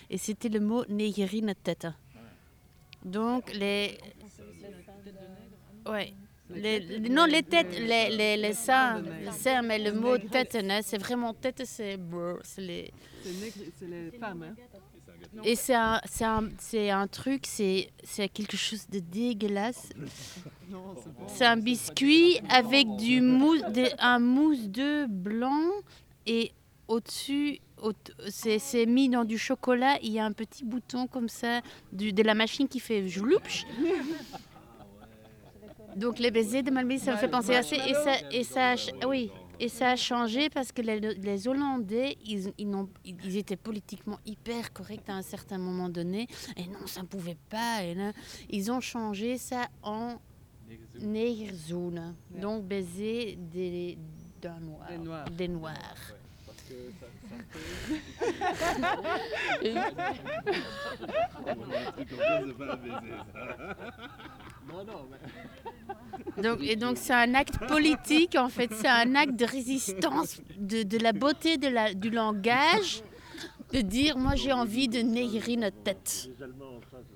et c'était le mot négri notre tête. Donc ouais. Non, les têtes, les seins, mais le mot tête, hein, c'est vraiment tête, c'est les... C'est les femmes, hein. Et c'est un truc, c'est quelque chose de dégueulasse. Non, c'est pas. C'est un biscuit avec un mousse de blanc et au-dessus, c'est mis dans du chocolat. Il y a un petit bouton comme ça de la machine qui fait jouloups. Donc les baisers de Malmedy, ça me fait penser à ça. Oui. Et ça a changé parce que les Hollandais, ils étaient politiquement hyper corrects à un certain moment donné. Et non, ça ne pouvait pas. Et là, ils ont changé ça en negerzoen. Donc baiser des Noirs. Des Noirs. Parce que ça fait... Un truc comme ça, c'est pas un baiser, ça. Non, mais... Donc c'est un acte politique, en fait. C'est un acte de résistance de la beauté du langage, de dire, moi j'ai envie de négrir notre tête.